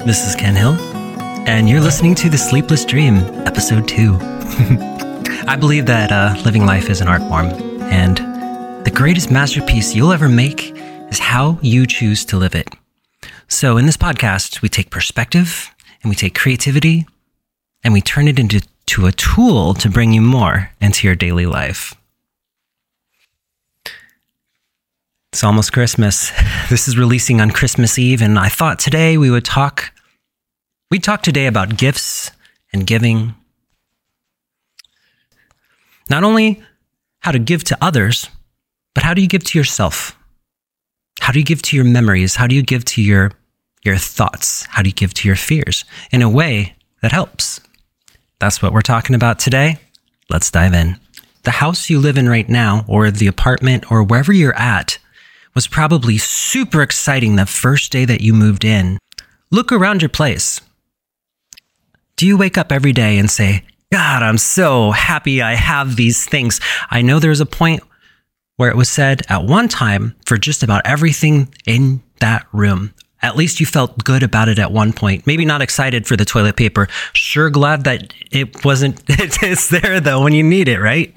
This is Ken Hill, and you're listening to The Sleepless Dream, Episode 2. I believe that living life is an art form, and the greatest masterpiece you'll ever make is how you choose to live it. So in this podcast, we take perspective, and we take creativity, and we turn it into a tool to bring you more into your daily life. It's almost Christmas. This is releasing on Christmas Eve, and I thought today we'd talk today about gifts and giving. Not only how to give to others, but how do you give to yourself? How do you give to your memories? How do you give to your thoughts? How do you give to your fears in a way that helps? That's what we're talking about today. Let's dive in. The house you live in right now, or the apartment, or wherever you're at, was probably super exciting the first day that you moved in. Look around your place. Do you wake up every day and say, God, I'm so happy I have these things? I know there's a point where it was said at one time for just about everything in that room. At least you felt good about it at one point. Maybe not excited for the toilet paper. Sure glad that it wasn't, it's there though when you need it, right?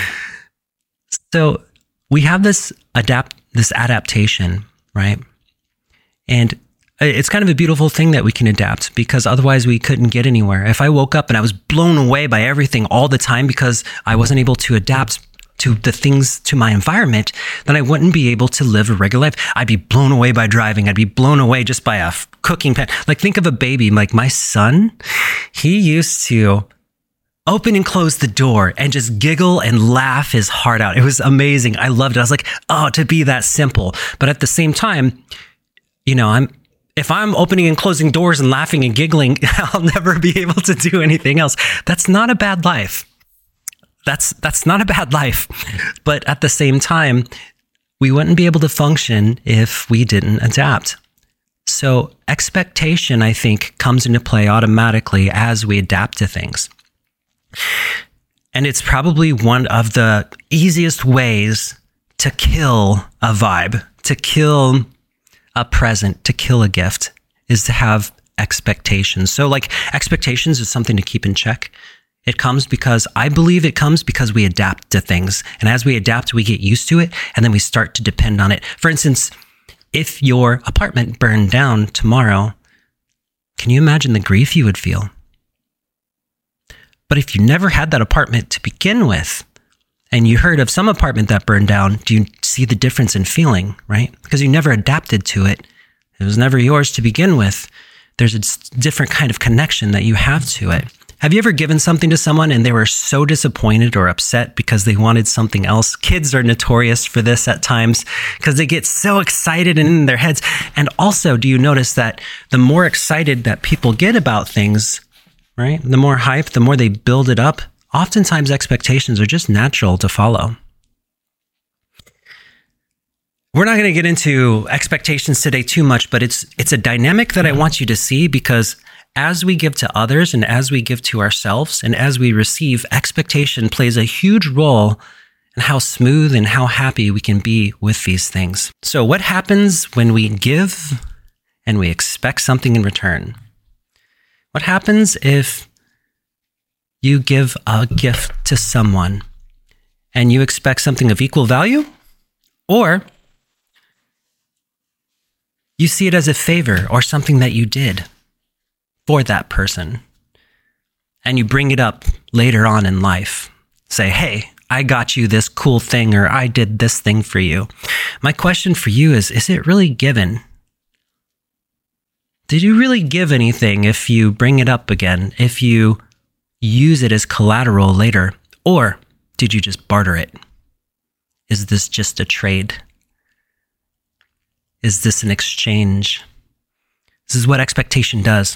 So we have this adaptation, right? And it's kind of a beautiful thing that we can adapt, because otherwise we couldn't get anywhere. If I woke up and I was blown away by everything all the time because I wasn't able to adapt to the things, to my environment, then I wouldn't be able to live a regular life. I'd be blown away by driving. I'd be blown away just by a cooking pan. Like, think of a baby. Like my son, he used to open and close the door and just giggle and laugh his heart out. It was amazing. I loved it. I was like, oh, to be that simple. But at the same time, if I'm opening and closing doors and laughing and giggling, I'll never be able to do anything else. That's not a bad life. That's not a bad life. But at the same time, we wouldn't be able to function if we didn't adapt. So expectation, I think, comes into play automatically as we adapt to things. And it's probably one of the easiest ways to kill a vibe, to kill a present, to kill a gift, is to have expectations. So like expectations is something to keep in check. I believe it comes because we adapt to things. And as we adapt, we get used to it, and then we start to depend on it. For instance, if your apartment burned down tomorrow, can you imagine the grief you would feel? But if you never had that apartment to begin with, and you heard of some apartment that burned down, do you see the difference in feeling, right? Because you never adapted to it. It was never yours to begin with. There's a different kind of connection that you have to it. Have you ever given something to someone and they were so disappointed or upset because they wanted something else? Kids are notorious for this at times because they get so excited in their heads. And also, do you notice that the more excited that people get about things, right? The more hype, the more they build it up. Oftentimes expectations are just natural to follow. We're not going to get into expectations today too much, but it's a dynamic that I want you to see, because as we give to others and as we give to ourselves and as we receive, expectation plays a huge role in how smooth and how happy we can be with these things. So what happens when we give and we expect something in return? What happens if you give a gift to someone and you expect something of equal value, or you see it as a favor or something that you did for that person, and you bring it up later on in life? Say, hey, I got you this cool thing, or I did this thing for you. My question for you is it really given? Did you really give anything if you bring it up again, if you use it as collateral later, or did you just barter it? Is this just a trade? Is this an exchange? This is what expectation does.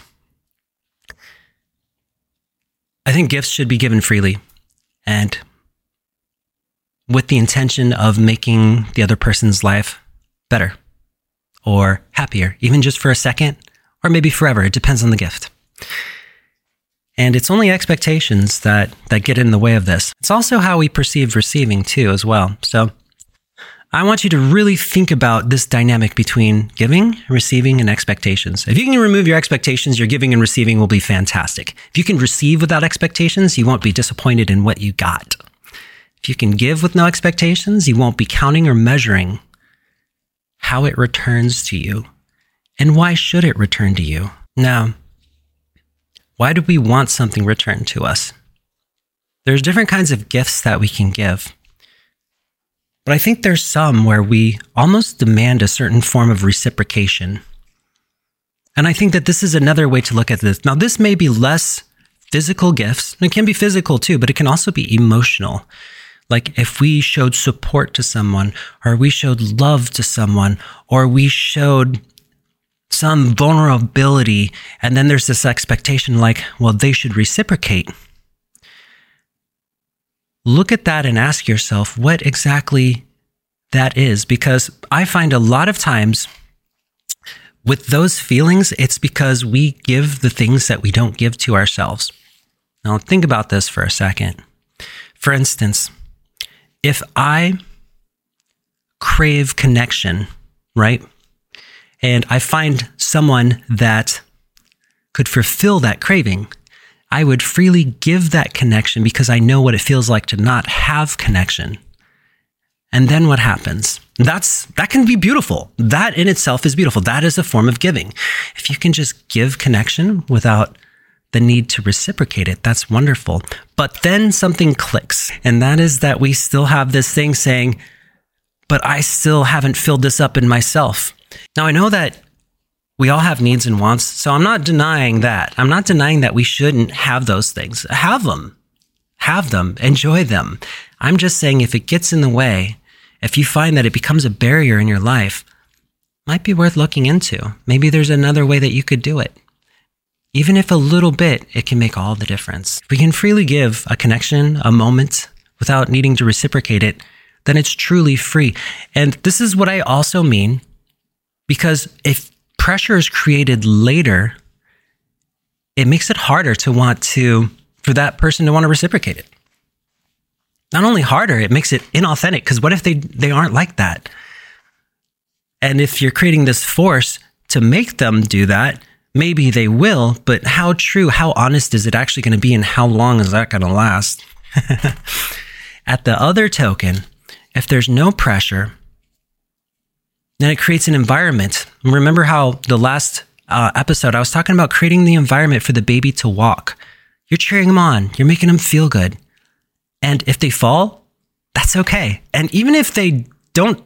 I think gifts should be given freely and with the intention of making the other person's life better or happier, even just for a second or maybe forever. It depends on the gift. And it's only expectations that get in the way of this. It's also how we perceive receiving too as well. So I want you to really think about this dynamic between giving, receiving, and expectations. If you can remove your expectations, your giving and receiving will be fantastic. If you can receive without expectations, you won't be disappointed in what you got. If you can give with no expectations, you won't be counting or measuring how it returns to you. And why should it return to you? Now, why do we want something returned to us? There's different kinds of gifts that we can give. But I think there's some where we almost demand a certain form of reciprocation. And I think that this is another way to look at this. Now, this may be less physical gifts. It can be physical too, but it can also be emotional. Like if we showed support to someone, or we showed love to someone, or we showed some vulnerability, and then there's this expectation like, well, they should reciprocate. Look at that and ask yourself what exactly that is, because I find a lot of times with those feelings, it's because we give the things that we don't give to ourselves. Now, think about this for a second. For instance, if I crave connection, right? And I find someone that could fulfill that craving, I would freely give that connection because I know what it feels like to not have connection. And then what happens? That can be beautiful. That in itself is beautiful. That is a form of giving. If you can just give connection without the need to reciprocate it, that's wonderful. But then something clicks, and that is that we still have this thing saying, but I still haven't filled this up in myself. Now, I know that we all have needs and wants, so I'm not denying that. I'm not denying that we shouldn't have those things. Have them, enjoy them. I'm just saying if it gets in the way, if you find that it becomes a barrier in your life, it might be worth looking into. Maybe there's another way that you could do it. Even if a little bit, it can make all the difference. If we can freely give a connection, a moment, without needing to reciprocate it, then it's truly free. And this is what I also mean, because if pressure is created later, it makes it harder for that person to want to reciprocate it. Not only harder, it makes it inauthentic, because what if they aren't like that? And if you're creating this force to make them do that, maybe they will, but how true, how honest is it actually going to be, and how long is that going to last? At the other token, if there's no pressure, then it creates an environment. Remember how the last episode, I was talking about creating the environment for the baby to walk. You're cheering them on. You're making them feel good. And if they fall, that's okay. And even if they don't,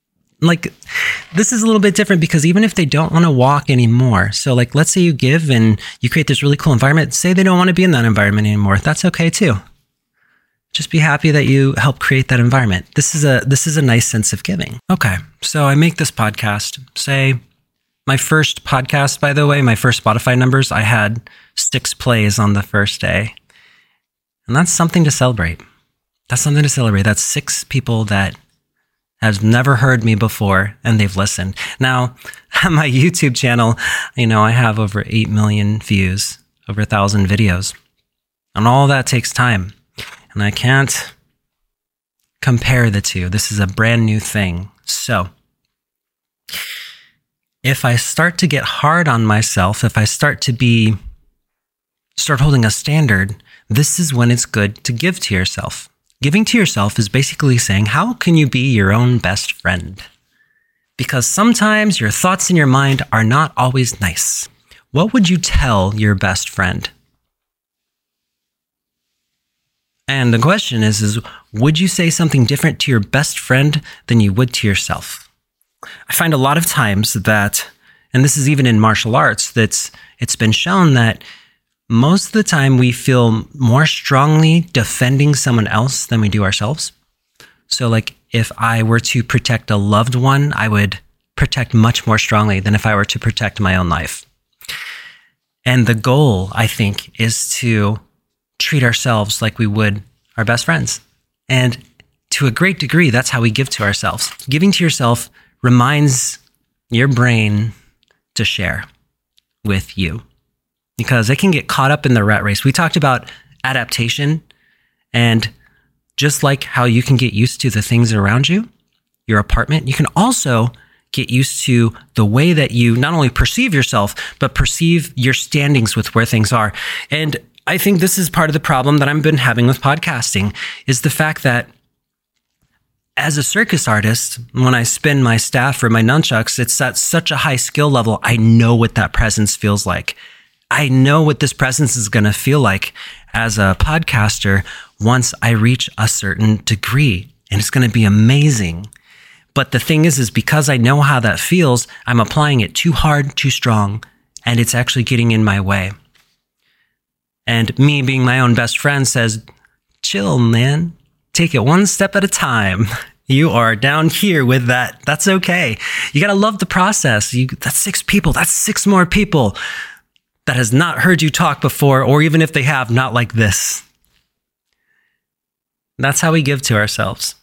this is a little bit different, because even if they don't want to walk anymore, so let's say you give and you create this really cool environment, say they don't want to be in that environment anymore, that's okay too. Just be happy that you helped create that environment. This is a nice sense of giving. Okay, so I make this podcast. Say my first podcast, by the way, my first Spotify numbers, I had 6 plays on the first day. And that's something to celebrate. That's 6 people that have never heard me before and they've listened. Now, on my YouTube channel, I have over 8 million views, over 1,000 videos. And all that takes time. And I can't compare the two. This is a brand new thing. So if I start to get hard on myself, if I start holding a standard, this is when it's good to give to yourself. Giving to yourself is basically saying, how can you be your own best friend? Because sometimes your thoughts in your mind are not always nice. What would you tell your best friend? And the question is would you say something different to your best friend than you would to yourself? I find a lot of times that, and this is even in martial arts, it's been shown that most of the time we feel more strongly defending someone else than we do ourselves. So if I were to protect a loved one, I would protect much more strongly than if I were to protect my own life. And the goal, I think, is to treat ourselves like we would our best friends. And to a great degree, that's how we give to ourselves. Giving to yourself reminds your brain to share with you, because it can get caught up in the rat race. We talked about adaptation, and just like how you can get used to the things around you, your apartment, you can also get used to the way that you not only perceive yourself, but perceive your standings with where things are. And I think this is part of the problem that I've been having with podcasting, is the fact that as a circus artist, when I spin my staff or my nunchucks, it's at such a high skill level. I know what that presence feels like. I know what this presence is going to feel like as a podcaster once I reach a certain degree, and it's going to be amazing. But the thing is because I know how that feels, I'm applying it too hard, too strong, and it's actually getting in my way. And me being my own best friend says, chill, man. Take it one step at a time. You are down here with that. That's okay. You got to love the process. That's 6 people. That's 6 more people that has not heard you talk before, or even if they have, not like this. That's how we give to ourselves.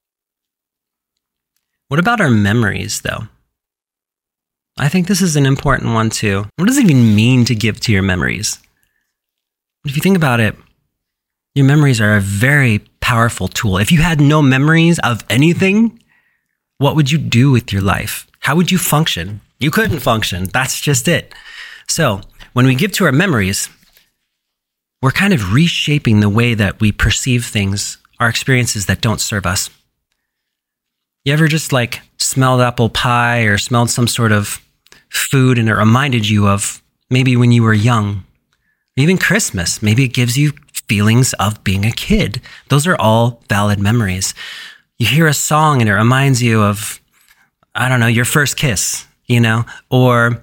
What about our memories, though? I think this is an important one, too. What does it even mean to give to your memories? If you think about it, your memories are a very powerful tool. If you had no memories of anything, what would you do with your life? How would you function? You couldn't function. That's just it. So when we give to our memories, we're kind of reshaping the way that we perceive things, our experiences that don't serve us. You ever just like smelled apple pie or smelled some sort of food and it reminded you of maybe when you were young? Even Christmas, maybe it gives you feelings of being a kid. Those are all valid memories. You hear a song and it reminds you of, I don't know, your first kiss, or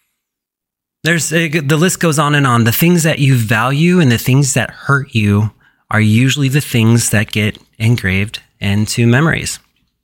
the list goes on and on. The things that you value and the things that hurt you are usually the things that get engraved into memories.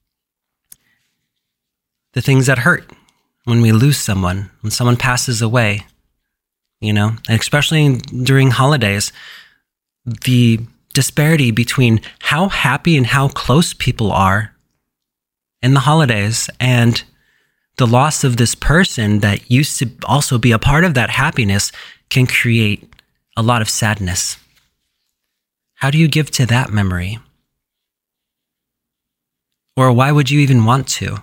The things that hurt when we lose someone, when someone passes away, and especially during holidays, the disparity between how happy and how close people are in the holidays and the loss of this person that used to also be a part of that happiness can create a lot of sadness. How do you give to that memory? Or why would you even want to?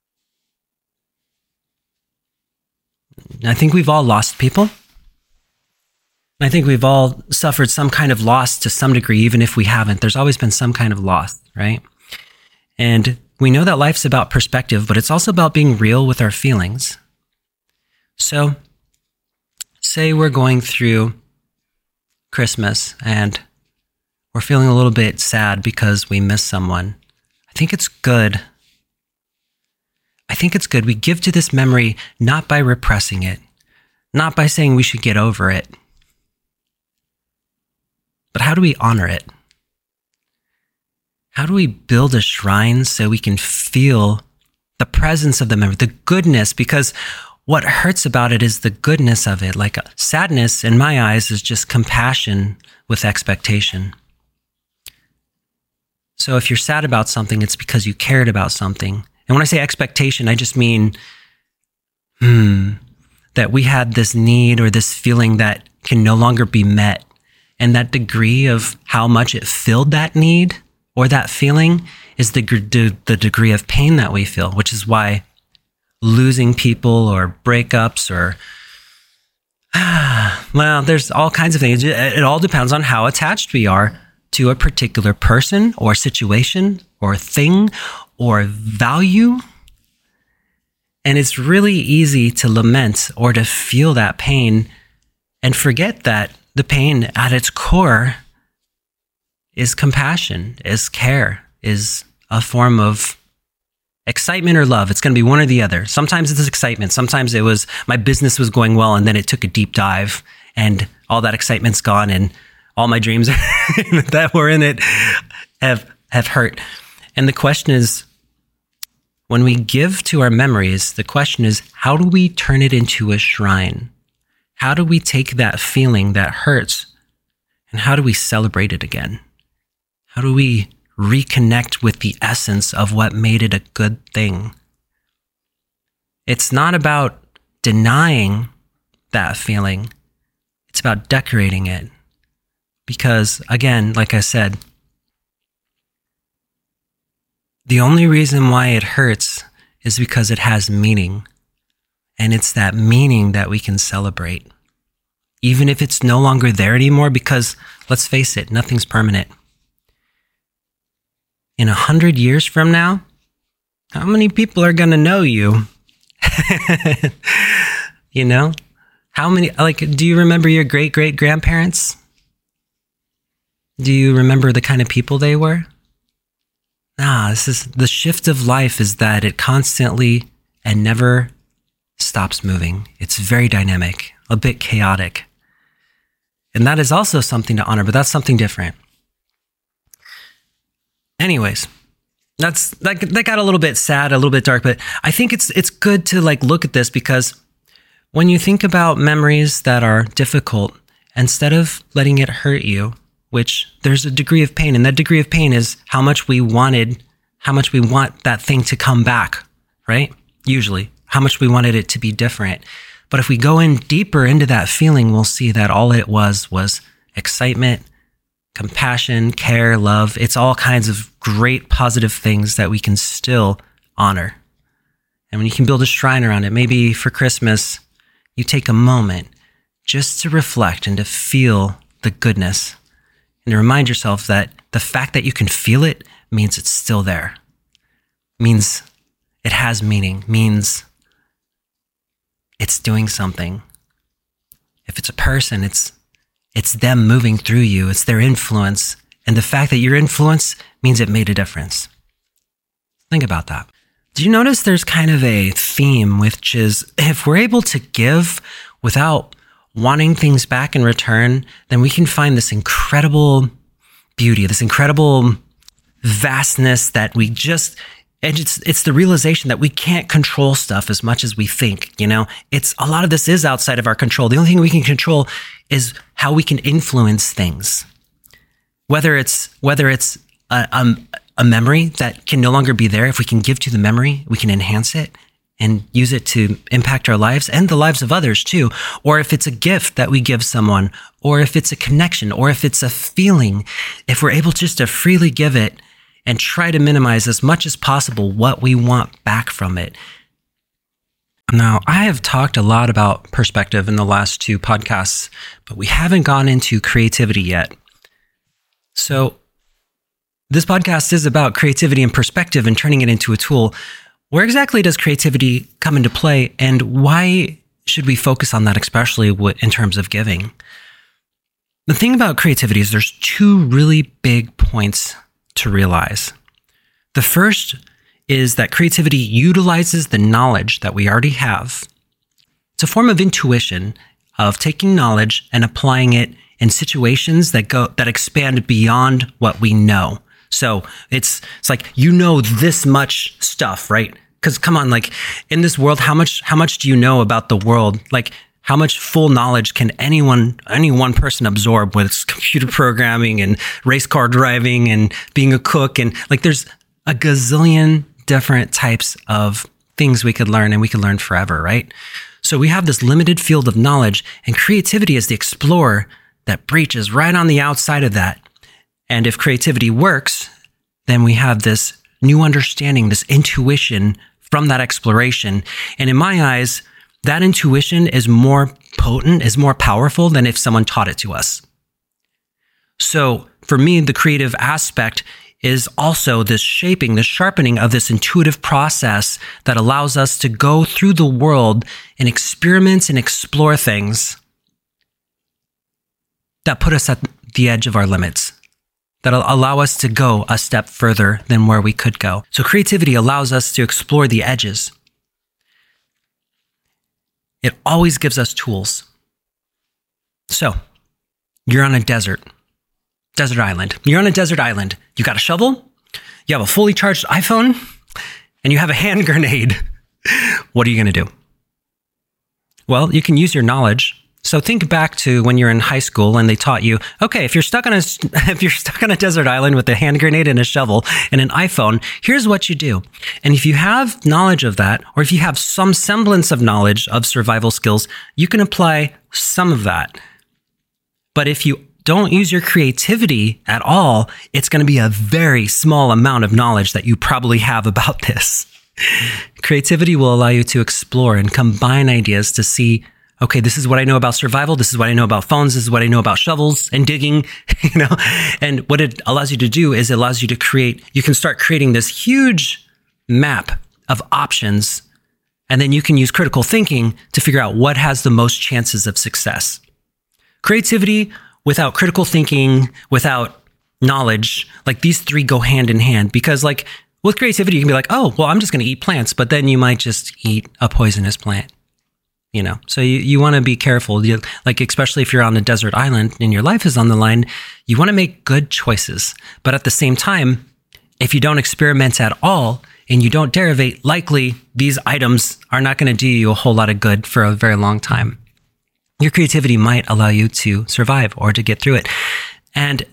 I think we've all lost people. I think we've all suffered some kind of loss to some degree, even if we haven't. There's always been some kind of loss, right? And we know that life's about perspective, but it's also about being real with our feelings. So, say we're going through Christmas and we're feeling a little bit sad because we miss someone. I think it's good. We give to this memory not by repressing it, not by saying we should get over it, but how do we honor it? How do we build a shrine so we can feel the presence of the memory, the goodness? Because what hurts about it is the goodness of it. Like sadness, in my eyes, is just compassion with expectation. So if you're sad about something, it's because you cared about something. And when I say expectation, I just mean, that we had this need or this feeling that can no longer be met. And that degree of how much it filled that need or that feeling is the degree of pain that we feel, which is why losing people or breakups or, there's all kinds of things. It all depends on how attached we are to a particular person or situation or thing or value. And it's really easy to lament or to feel that pain and forget that the pain at its core is compassion, is care, is a form of excitement or love. It's going to be one or the other. Sometimes it's excitement. Sometimes it was my business was going well and then it took a deep dive and all that excitement's gone and all my dreams that were in it have hurt. And the question is, when we give to our memories, the question is, how do we turn it into a shrine? How do we take that feeling that hurts and how do we celebrate it again? How do we reconnect with the essence of what made it a good thing? It's not about denying that feeling. It's about decorating it. Because again, like I said, The only reason why it hurts is because it has meaning. And it's that meaning that we can celebrate. Even if it's no longer there anymore, because let's face it, nothing's permanent. In 100 years from now, how many people are going to know you? You know? How many, do you remember your great-great-grandparents? Do you remember the kind of people they were? This is the shift of life, is that it constantly and never stops moving. It's very dynamic, a bit chaotic. And that is also something to honor, but that's something different. Anyways, that got a little bit sad, a little bit dark, but I think it's good to look at this, because when you think about memories that are difficult, instead of letting it hurt you, which there's a degree of pain, and that degree of pain is how much we want that thing to come back, right? Usually, how much we wanted it to be different. But if we go in deeper into that feeling, we'll see that all it was excitement, compassion, care, love. It's all kinds of great positive things that we can still honor. And when you can build a shrine around it, maybe for Christmas, you take a moment just to reflect and to feel the goodness, and to remind yourself that the fact that you can feel it means it's still there, means it has meaning, means it's doing something. If it's a person, it's them moving through you. It's their influence. And the fact that your influence means it made a difference. Think about that. Do you notice there's kind of a theme, which is if we're able to give without wanting things back in return, then we can find this incredible beauty, this incredible vastness that we just, and it's the realization that we can't control stuff as much as we think, it's a lot of this is outside of our control. The only thing we can control is how we can influence things. Whether it's a memory that can no longer be there, if we can give to the memory, we can enhance it and use it to impact our lives and the lives of others too. Or if it's a gift that we give someone, or if it's a connection, or if it's a feeling, if we're able just to freely give it and try to minimize as much as possible what we want back from it. Now, I have talked a lot about perspective in the last 2 podcasts, but we haven't gone into creativity yet. So this podcast is about creativity and perspective and turning it into a tool. Where exactly does creativity come into play, and why should we focus on that, especially in terms of giving? The thing about creativity is there's 2 really big points to realize. The first is that creativity utilizes the knowledge that we already have. It's a form of intuition, of taking knowledge and applying it in situations that expand beyond what we know. So it's like, this much stuff, right? Because come on, in this world, how much do you know about the world? How much full knowledge can any one person absorb with computer programming and race car driving and being a cook? And there's a gazillion different types of things we could learn, and we could learn forever, right? So we have this limited field of knowledge, and creativity is the explorer that breaches right on the outside of that. And if creativity works, then we have this new understanding, this intuition from that exploration. And in my eyes, that intuition is more potent, is more powerful than if someone taught it to us. So for me, the creative aspect is also this shaping, the sharpening of this intuitive process that allows us to go through the world and experiment and explore things that put us at the edge of our limits, that allow us to go a step further than where we could go. So creativity allows us to explore the edges. It always gives us tools. So you're on a desert island. You're on a desert island. You got a shovel, you have a fully charged iPhone, and you have a hand grenade. What are you going to do? Well, you can use your knowledge. So think back to when you're in high school and they taught you, okay, if you're stuck on a desert island with a hand grenade and a shovel and an iPhone, here's what you do. And if you have knowledge of that, or if you have some semblance of knowledge of survival skills, you can apply some of that. But if you don't use your creativity at all, it's going to be a very small amount of knowledge that you probably have about this. Creativity will allow you to explore and combine ideas to see, okay, this is what I know about survival. This is what I know about phones. This is what I know about shovels and digging, and what it allows you to do is it allows you to create, you can start creating this huge map of options. And then you can use critical thinking to figure out what has the most chances of success. Creativity without critical thinking, without knowledge, like these three go hand in hand, because like with creativity, you can be like, oh, well, I'm just going to eat plants, but then you might just eat a poisonous plant, So you want to be careful, like especially if you're on a desert island and your life is on the line, you want to make good choices. But at the same time, if you don't experiment at all and you don't derivate, likely these items are not going to do you a whole lot of good for a very long time. Your creativity might allow you to survive or to get through it. And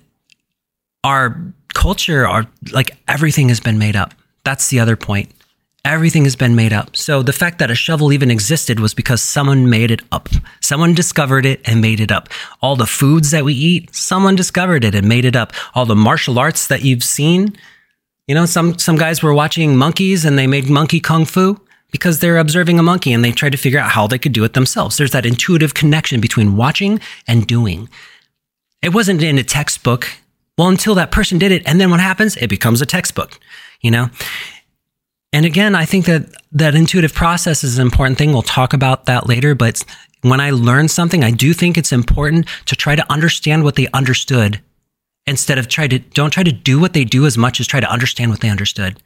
our culture, like everything has been made up. That's the other point. Everything has been made up. So the fact that a shovel even existed was because someone made it up. Someone discovered it and made it up. All the foods that we eat, someone discovered it and made it up. All the martial arts that you've seen, some guys were watching monkeys and they made monkey kung fu because they're observing a monkey and they tried to figure out how they could do it themselves. There's that intuitive connection between watching and doing. It wasn't in a textbook. Well, until that person did it. And then what happens? It becomes a textbook, And again, I think that intuitive process is an important thing. We'll talk about that later. But when I learn something, I do think it's important to try to understand what they understood instead of don't try to do what they do as much as try to understand what they understood.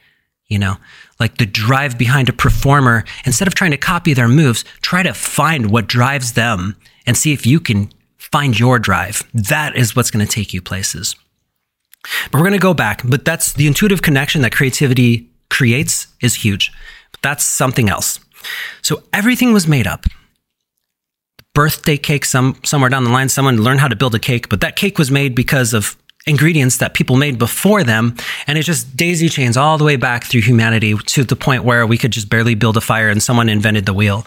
Like the drive behind a performer, instead of trying to copy their moves, try to find what drives them and see if you can find your drive. That is what's going to take you places. But we're going to go back, but that's the intuitive connection that creativity creates is huge. But that's something else. So everything was made up. Birthday cake, somewhere down the line, someone learned how to build a cake, but that cake was made because of ingredients that people made before them. And it just daisy chains all the way back through humanity to the point where we could just barely build a fire and someone invented the wheel.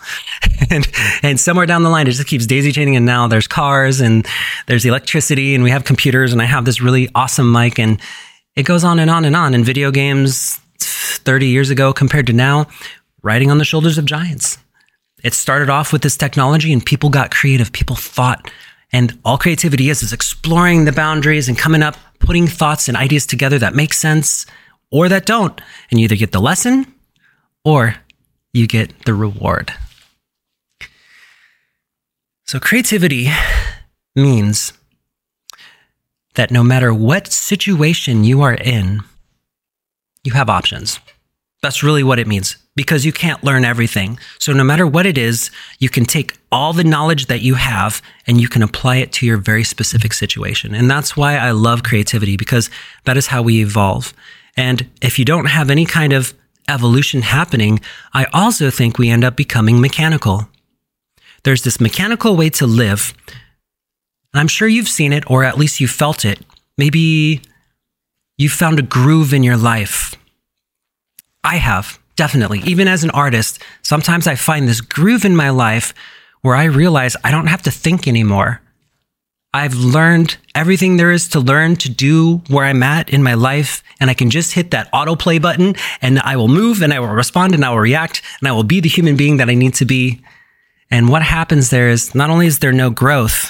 and somewhere down the line, it just keeps daisy chaining. And now there's cars and there's electricity and we have computers and I have this really awesome mic and it goes on and on and on. And video games 30 years ago compared to now, riding on the shoulders of giants. It started off with this technology and people got creative. People thought. And all creativity is exploring the boundaries and coming up, putting thoughts and ideas together that make sense or that don't. And you either get the lesson or you get the reward. So creativity means that no matter what situation you are in, you have options. That's really what it means, because you can't learn everything. So no matter what it is, you can take all the knowledge that you have and you can apply it to your very specific situation. And that's why I love creativity, because that is how we evolve. And if you don't have any kind of evolution happening, I also think we end up becoming mechanical. There's this mechanical way to live. I'm sure you've seen it, or at least you felt it. Maybe you found a groove in your life. I have, definitely. Even as an artist, sometimes I find this groove in my life where I realize I don't have to think anymore. I've learned everything there is to learn to do where I'm at in my life, and I can just hit that autoplay button and I will move and I will respond and I will react and I will be the human being that I need to be. And what happens there is not only is there no growth,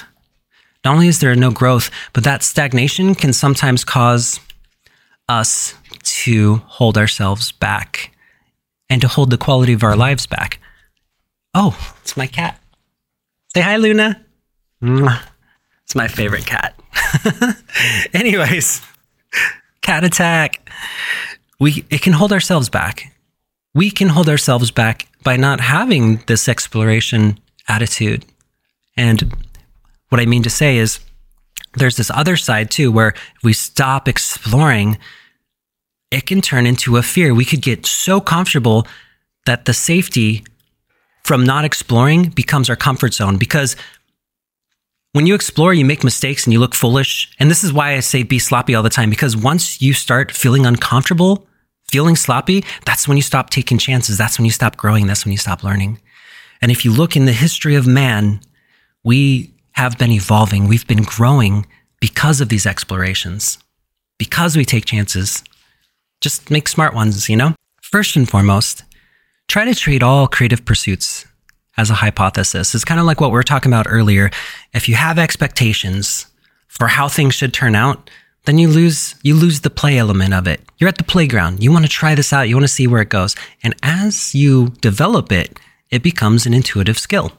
but that stagnation can sometimes cause us to hold ourselves back and to hold the quality of our lives back. Oh, it's my cat. Say hi, Luna. It's my favorite cat. Anyways, cat attack. It can hold ourselves back. We can hold ourselves back by not having this exploration attitude. And what I mean to say is there's this other side too, where if we stop exploring, it can turn into a fear. We could get so comfortable that the safety from not exploring becomes our comfort zone. Because when you explore, you make mistakes and you look foolish. And this is why I say be sloppy all the time, because once you start feeling uncomfortable, feeling sloppy, that's when you stop taking chances. That's when you stop growing. That's when you stop learning. And if you look in the history of man, we have been evolving. We've been growing because of these explorations, because we take chances. Just make smart ones, First and foremost, try to treat all creative pursuits as a hypothesis. It's kind of like what we were talking about earlier. If you have expectations for how things should turn out, then you lose the play element of it. You're at the playground. You want to try this out. You want to see where it goes. And as you develop it, it becomes an intuitive skill.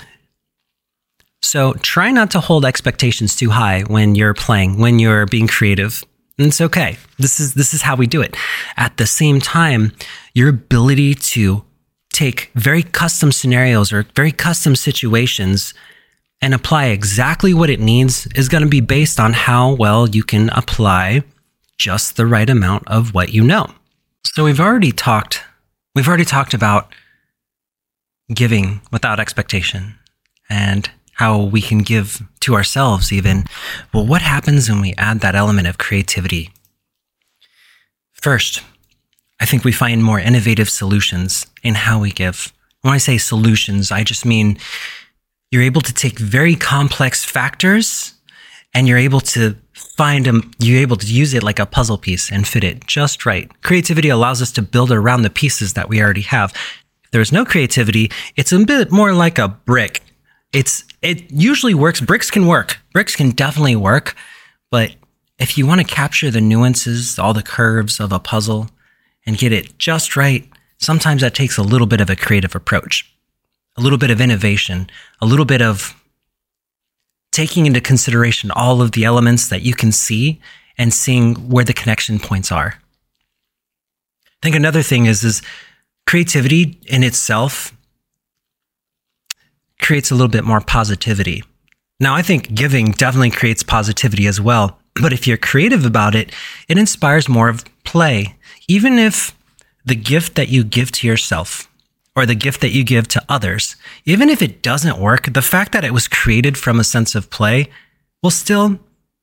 So try not to hold expectations too high when you're playing, when you're being creative. And it's okay. This is how we do it. At the same time, your ability to take very custom scenarios or very custom situations and apply exactly what it needs is going to be based on how well you can apply just the right amount of what you know. So we've already talked about giving without expectation and how we can give to ourselves even. Well, what happens when we add that element of creativity? First, I think we find more innovative solutions in how we give. When I say solutions, I just mean you're able to take very complex factors and you're able to use it like a puzzle piece and fit it just right. Creativity allows us to build around the pieces that we already have. If there's no creativity, it's a bit more like a brick. It usually works. Bricks can work. Bricks can definitely work. But if you want to capture the nuances, all the curves of a puzzle and get it just right, sometimes that takes a little bit of a creative approach, a little bit of innovation, a little bit of taking into consideration all of the elements that you can see and seeing where the connection points are. I think another thing is creativity in itself creates a little bit more positivity. Now, I think giving definitely creates positivity as well. But if you're creative about it, it inspires more of play. Even if the gift that you give to yourself or the gift that you give to others, even if it doesn't work, the fact that it was created from a sense of play will still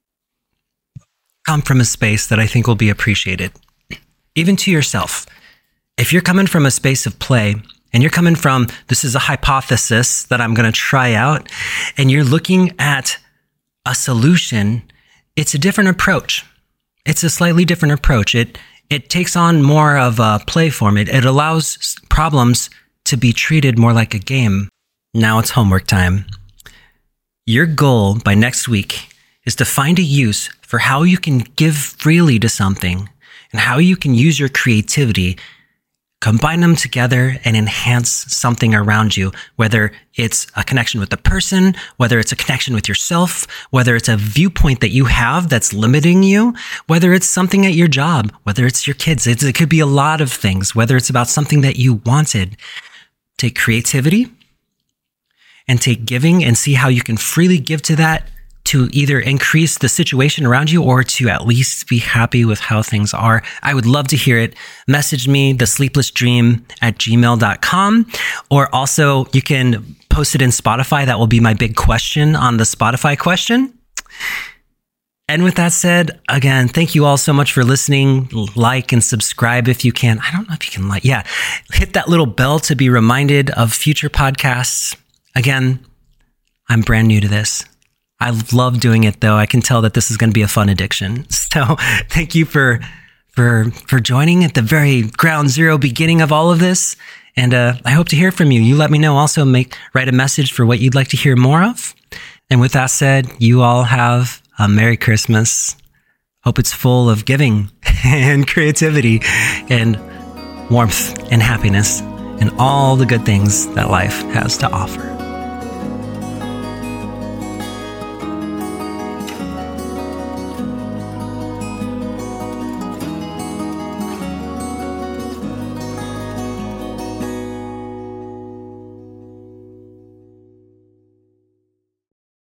come from a space that I think will be appreciated. Even to yourself. If you're coming from a space of play, and you're coming from, this is a hypothesis that I'm going to try out, and you're looking at a solution, it's a different approach. It's a slightly different approach. It takes on more of a play form. It allows problems to be treated more like a game. Now it's homework time. Your goal by next week is to find a use for how you can give freely to something and how you can use your creativity, combine them together and enhance something around you, whether it's a connection with the person, whether it's a connection with yourself, whether it's a viewpoint that you have that's limiting you, whether it's something at your job, whether it's your kids. It could be a lot of things, whether it's about something that you wanted. Take creativity and take giving and see how you can freely give to that to either increase the situation around you or to at least be happy with how things are. I would love to hear it. Message me, thesleeplessdream@gmail.com, or also you can post it in Spotify. That will be my big question on the Spotify question. And with that said, again, thank you all so much for listening. Like and subscribe if you can. I don't know if you can hit that little bell to be reminded of future podcasts. Again, I'm brand new to this. I love doing it though. I can tell that this is going to be a fun addiction. So thank you for joining at the very ground zero beginning of all of this. And I hope to hear from you. You let me know. Also write a message for what you'd like to hear more of. And with that said, you all have a Merry Christmas. Hope it's full of giving and creativity and warmth and happiness and all the good things that life has to offer.